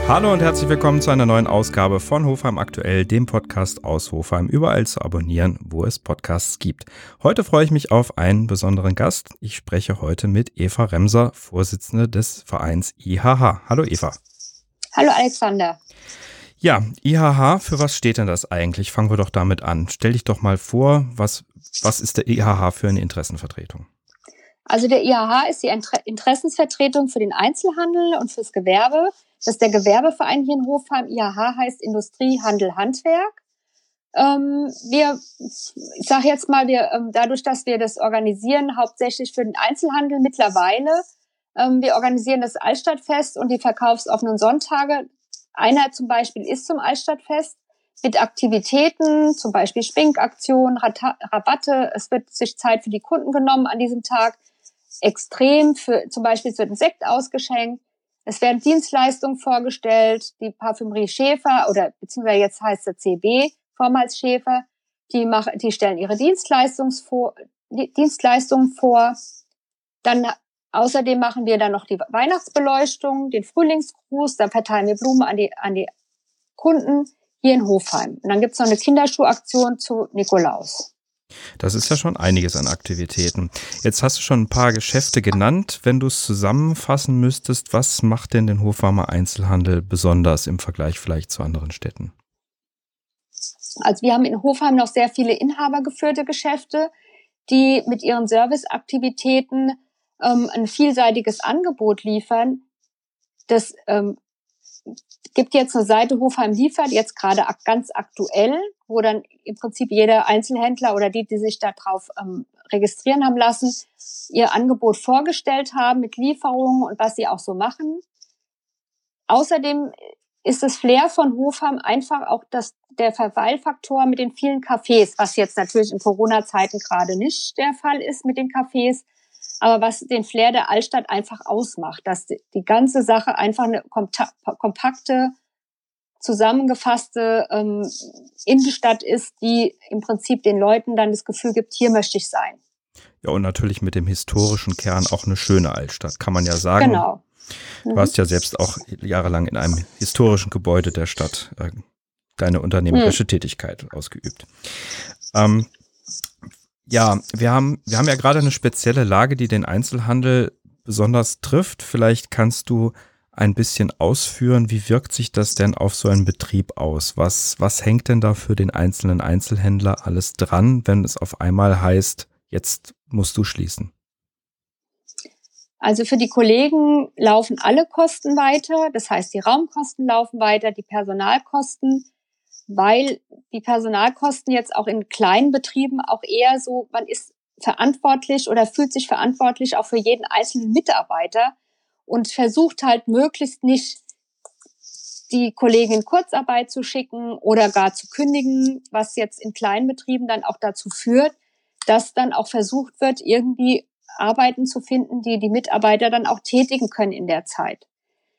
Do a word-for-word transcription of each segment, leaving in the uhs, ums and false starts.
Hallo und herzlich willkommen zu einer neuen Ausgabe von Hofheim aktuell, dem Podcast aus Hofheim, überall zu abonnieren, wo es Podcasts gibt. Heute freue ich mich auf einen besonderen Gast. Ich spreche heute mit Eva Remser, Vorsitzende des Vereins I H H. Hallo Eva. Hallo Alexander. Ja, I H H, für was steht denn das eigentlich? Fangen wir doch damit an. Stell dich doch mal vor, was, was ist der I H H für eine Interessenvertretung? Also der I H H ist die Interessensvertretung für den Einzelhandel und fürs Gewerbe. Das ist der Gewerbeverein hier in Hofheim. I H H heißt Industrie, Handel, Handwerk. Ähm, wir, ich sage jetzt mal, wir ähm, dadurch, dass wir das organisieren, hauptsächlich für den Einzelhandel mittlerweile. Ähm, wir organisieren das Altstadtfest und die verkaufsoffenen Sonntage. Einer zum Beispiel ist zum Altstadtfest mit Aktivitäten, zum Beispiel Schminkaktionen, Rabatte. Es wird sich Zeit für die Kunden genommen an diesem Tag. Extrem, für zum Beispiel es wird ein Sekt ausgeschenkt. Es werden Dienstleistungen vorgestellt, die Parfümerie Schäfer oder beziehungsweise jetzt heißt es C B, vormals Schäfer, die machen, die stellen ihre Dienstleistungen vor, Dienstleistungen vor. Dann außerdem machen wir dann noch die Weihnachtsbeleuchtung, den Frühlingsgruß, da verteilen wir Blumen an die an die Kunden hier in Hofheim. Und dann gibt's noch eine Kinderschuhaktion zu Nikolaus. Das ist ja schon einiges an Aktivitäten. Jetzt hast du schon ein paar Geschäfte genannt. Wenn du es zusammenfassen müsstest, was macht denn den Hofheimer Einzelhandel besonders im Vergleich vielleicht zu anderen Städten? Also wir haben in Hofheim noch sehr viele inhabergeführte Geschäfte, die mit ihren Serviceaktivitäten ähm, ein vielseitiges Angebot liefern. Das ähm, gibt jetzt eine Seite Hofheim liefert, jetzt gerade ganz aktuell, wo dann im Prinzip jeder Einzelhändler oder die, die sich da drauf ähm, registrieren haben lassen, ihr Angebot vorgestellt haben mit Lieferungen und was sie auch so machen. Außerdem ist das Flair von Hofheim einfach auch das, der Verweilfaktor mit den vielen Cafés, was jetzt natürlich in Corona-Zeiten gerade nicht der Fall ist mit den Cafés, aber was den Flair der Altstadt einfach ausmacht, dass die, die ganze Sache einfach eine kompakte, zusammengefasste ähm, Innenstadt ist, die im Prinzip den Leuten dann das Gefühl gibt, hier möchte ich sein. Ja, und natürlich mit dem historischen Kern auch eine schöne Altstadt, kann man ja sagen. Genau. Du mhm. hast ja selbst auch jahrelang in einem historischen Gebäude der Stadt äh, deine unternehmerische mhm. Tätigkeit ausgeübt. Ähm, Ja, wir haben, wir haben ja gerade eine spezielle Lage, die den Einzelhandel besonders trifft. Vielleicht kannst du ein bisschen ausführen, wie wirkt sich das denn auf so einen Betrieb aus? Was, was hängt denn da für den einzelnen Einzelhändler alles dran, wenn es auf einmal heißt, jetzt musst du schließen? Also für die Kollegen laufen alle Kosten weiter. Das heißt, die Raumkosten laufen weiter, die Personalkosten, weil die Personalkosten jetzt auch in kleinen Betrieben auch eher so, man ist verantwortlich oder fühlt sich verantwortlich auch für jeden einzelnen Mitarbeiter und versucht halt möglichst nicht die Kollegen in Kurzarbeit zu schicken oder gar zu kündigen, was jetzt in kleinen Betrieben dann auch dazu führt, dass dann auch versucht wird, irgendwie Arbeiten zu finden, die die Mitarbeiter dann auch tätigen können in der Zeit.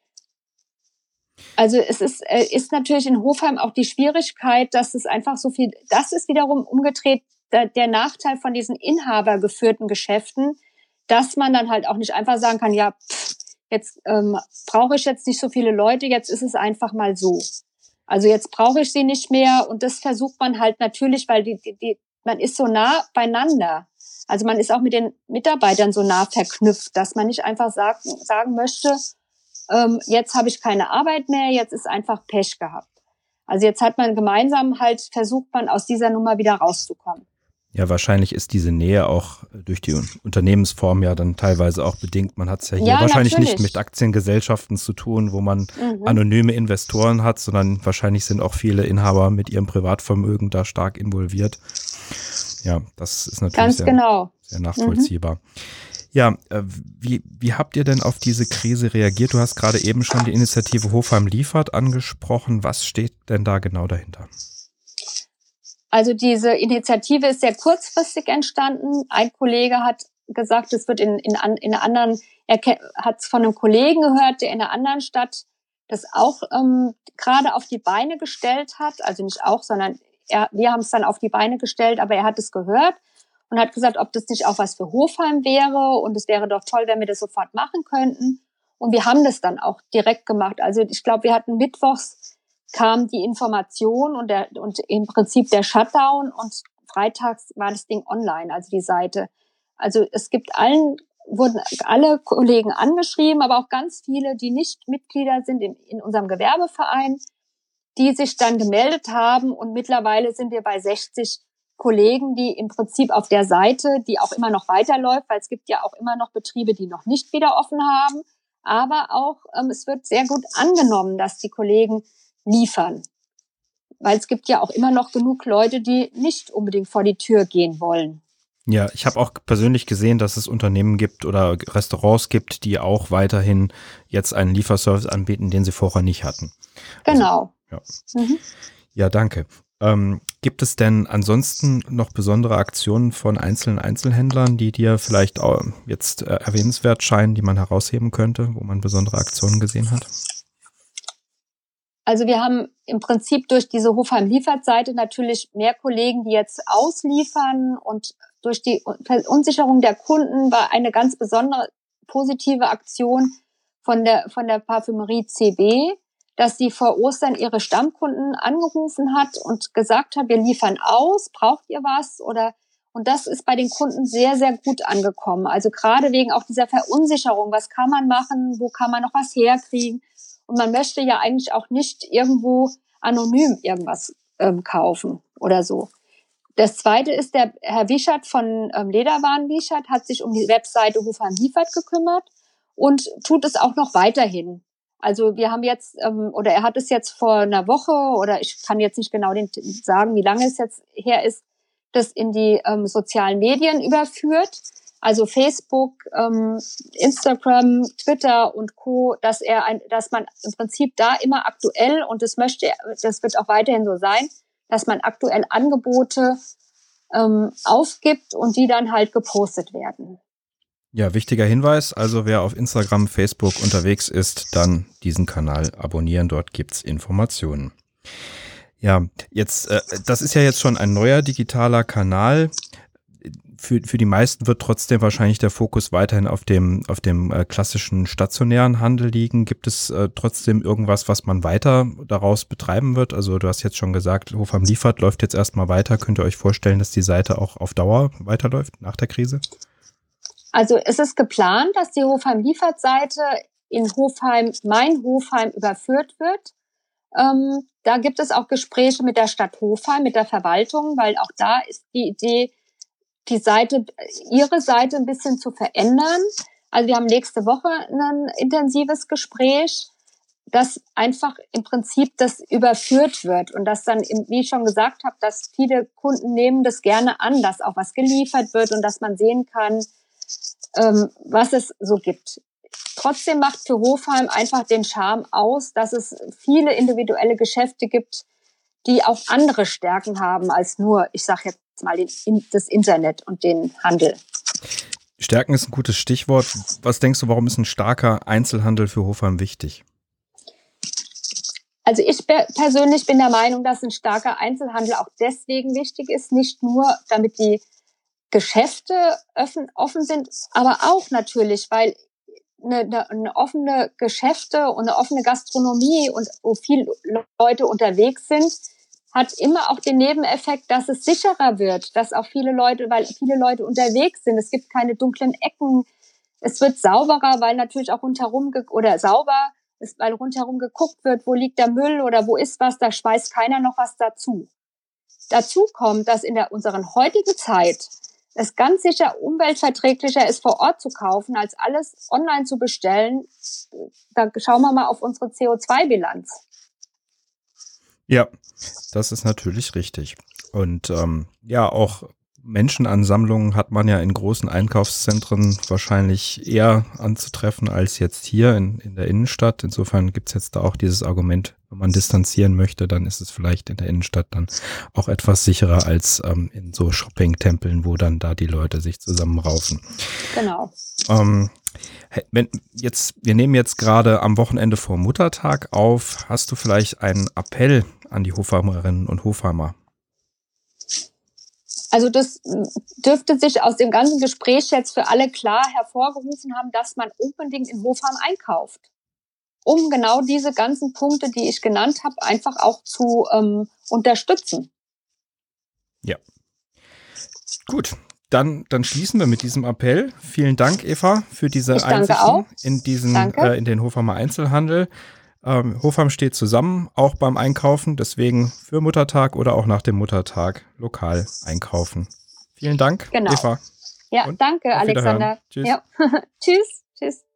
Also es ist, äh, ist natürlich in Hofheim auch die Schwierigkeit, dass es einfach so viel, das ist wiederum umgedreht der, der Nachteil von diesen inhabergeführten Geschäften, dass man dann halt auch nicht einfach sagen kann, ja, pff, jetzt ähm, brauche ich jetzt nicht so viele Leute, jetzt ist es einfach mal so. Also jetzt brauche ich sie nicht mehr und das versucht man halt natürlich, weil die, die, die, man ist so nah beieinander. Also man ist auch mit den Mitarbeitern so nah verknüpft, dass man nicht einfach sagt, sagen möchte, ähm, jetzt habe ich keine Arbeit mehr, jetzt ist einfach Pech gehabt. Also jetzt hat man gemeinsam halt, versucht man aus dieser Nummer wieder rauszukommen. Ja, wahrscheinlich ist diese Nähe auch durch die Unternehmensform ja dann teilweise auch bedingt. Man hat es ja hier ja, wahrscheinlich natürlich. nicht mit Aktiengesellschaften zu tun, wo man Mhm. anonyme Investoren hat, sondern wahrscheinlich sind auch viele Inhaber mit ihrem Privatvermögen da stark involviert. Ja, das ist natürlich Ganz sehr, genau. sehr nachvollziehbar. Mhm. Ja, äh, wie, wie habt ihr denn auf diese Krise reagiert? Du hast gerade eben schon die Initiative Hofheim liefert angesprochen. Was steht denn da genau dahinter? Also diese Initiative ist sehr kurzfristig entstanden. Ein Kollege hat gesagt, es wird in, in, in einer anderen, er hat es von einem Kollegen gehört, der in einer anderen Stadt das auch ähm, gerade auf die Beine gestellt hat. Also nicht auch, sondern er, wir haben es dann auf die Beine gestellt, aber er hat es gehört und hat gesagt, ob das nicht auch was für Hofheim wäre und es wäre doch toll, wenn wir das sofort machen könnten. Und wir haben das dann auch direkt gemacht. Also ich glaube, wir hatten mittwochs kam die Information und, der, und im Prinzip der Shutdown und freitags war das Ding online, also die Seite. Also es gibt allen, wurden alle Kollegen angeschrieben, aber auch ganz viele, die nicht Mitglieder sind in, in unserem Gewerbeverein, die sich dann gemeldet haben. Und mittlerweile sind wir bei sechzig Kollegen, die im Prinzip auf der Seite, die auch immer noch weiterläuft, weil es gibt ja auch immer noch Betriebe, die noch nicht wieder offen haben. Aber auch, ähm, es wird sehr gut angenommen, dass die Kollegen liefern. Weil es gibt ja auch immer noch genug Leute, die nicht unbedingt vor die Tür gehen wollen. Ja, ich habe auch persönlich gesehen, dass es Unternehmen gibt oder Restaurants gibt, die auch weiterhin jetzt einen Lieferservice anbieten, den sie vorher nicht hatten. Genau. Also, ja. Mhm. Ja, danke. Ähm, gibt es denn ansonsten noch besondere Aktionen von einzelnen Einzelhändlern, die dir vielleicht auch jetzt äh, erwähnenswert scheinen, die man herausheben könnte, wo man besondere Aktionen gesehen hat? Also wir haben im Prinzip durch diese Hofheim-Liefert-Seite natürlich mehr Kollegen, die jetzt ausliefern, und durch die Verunsicherung der Kunden war eine ganz besondere positive Aktion von der, von der Parfümerie C B, dass sie vor Ostern ihre Stammkunden angerufen hat und gesagt hat, wir liefern aus, braucht ihr was? Oder, und das ist bei den Kunden sehr, sehr gut angekommen. Also gerade wegen auch dieser Verunsicherung, was kann man machen, wo kann man noch was herkriegen? Und man möchte ja eigentlich auch nicht irgendwo anonym irgendwas ähm, kaufen oder so. Das Zweite ist, der Herr Wiechert von ähm, Lederwaren Wiechert hat sich um die Webseite Hofheim Liefert gekümmert und tut es auch noch weiterhin. Also wir haben jetzt, ähm, oder er hat es jetzt vor einer Woche, oder ich kann jetzt nicht genau den, sagen, wie lange es jetzt her ist, das in die ähm, sozialen Medien überführt. Also Facebook, ähm, Instagram, Twitter und Co., dass er ein, dass man im Prinzip da immer aktuell, und das möchte, das wird auch weiterhin so sein, dass man aktuell Angebote ähm, aufgibt und die dann halt gepostet werden. Ja, wichtiger Hinweis, also wer auf Instagram, Facebook unterwegs ist, dann diesen Kanal abonnieren, dort gibt's Informationen. Ja, jetzt, äh, das ist ja jetzt schon ein neuer digitaler Kanal. Für, für die meisten wird trotzdem wahrscheinlich der Fokus weiterhin auf dem, auf dem äh, klassischen stationären Handel liegen. Gibt es äh, trotzdem irgendwas, was man weiter daraus betreiben wird? Also du hast jetzt schon gesagt, Hofheim Liefert läuft jetzt erstmal weiter. Könnt ihr euch vorstellen, dass die Seite auch auf Dauer weiterläuft nach der Krise? Also es ist geplant, dass die Hofheim Liefert Seite in Hofheim, mein Hofheim überführt wird. Ähm, da gibt es auch Gespräche mit der Stadt Hofheim, mit der Verwaltung, weil auch da ist die Idee, die Seite, ihre Seite ein bisschen zu verändern. Also wir haben nächste Woche ein intensives Gespräch, dass einfach im Prinzip das überführt wird und dass dann, wie ich schon gesagt habe, dass viele Kunden nehmen das gerne an, dass auch was geliefert wird und dass man sehen kann, ähm, was es so gibt. Trotzdem macht für Hofheim einfach den Charme aus, dass es viele individuelle Geschäfte gibt, die auch andere Stärken haben als nur, ich sage jetzt mal, den, das Internet und den Handel. Stärken ist ein gutes Stichwort. Was denkst du, warum ist ein starker Einzelhandel für Hofheim wichtig? Also ich persönlich bin der Meinung, dass ein starker Einzelhandel auch deswegen wichtig ist, nicht nur damit die Geschäfte offen, offen sind, aber auch natürlich, weil eine, eine, eine offene Geschäfte und eine offene Gastronomie und wo viele Leute unterwegs sind, hat immer auch den Nebeneffekt, dass es sicherer wird, dass auch viele Leute, weil viele Leute unterwegs sind, es gibt keine dunklen Ecken, es wird sauberer, weil natürlich auch rundherum ge- oder sauber ist, weil rundherum geguckt wird, wo liegt der Müll oder wo ist was, da schmeißt keiner noch was dazu. Dazu kommt, dass in der unseren heutigen Zeit es ganz sicher umweltverträglicher ist, vor Ort zu kaufen, als alles online zu bestellen. Da schauen wir mal auf unsere C O zwei Bilanz. Ja, das ist natürlich richtig. Und ähm, ja, auch Menschenansammlungen hat man ja in großen Einkaufszentren wahrscheinlich eher anzutreffen als jetzt hier in, in der Innenstadt. Insofern gibt's jetzt da auch dieses Argument, wenn man distanzieren möchte, dann ist es vielleicht in der Innenstadt dann auch etwas sicherer als ähm, in so Shopping-Tempeln, wo dann da die Leute sich zusammenraufen. Genau. Ähm, wenn jetzt, wir nehmen jetzt gerade am Wochenende vor Muttertag auf. Hast du vielleicht einen Appell an die Hofheimerinnen und Hofheimer? Also das dürfte sich aus dem ganzen Gespräch jetzt für alle klar hervorgerufen haben, dass man unbedingt in Hofheim einkauft, um genau diese ganzen Punkte, die ich genannt habe, einfach auch zu ähm, unterstützen. Ja. Gut, dann, dann schließen wir mit diesem Appell. Vielen Dank, Eva, für diese Ich danke Einsichten auch. in diesen Danke. äh, in den Hofheimer Einzelhandel. Ähm, Hofheim steht zusammen, auch beim Einkaufen, deswegen für Muttertag oder auch nach dem Muttertag lokal einkaufen. Vielen Dank, Genau. Eva. Ja, Und danke, auf Wiederhören. Alexander. Tschüss. Ja. Tschüss. Tschüss.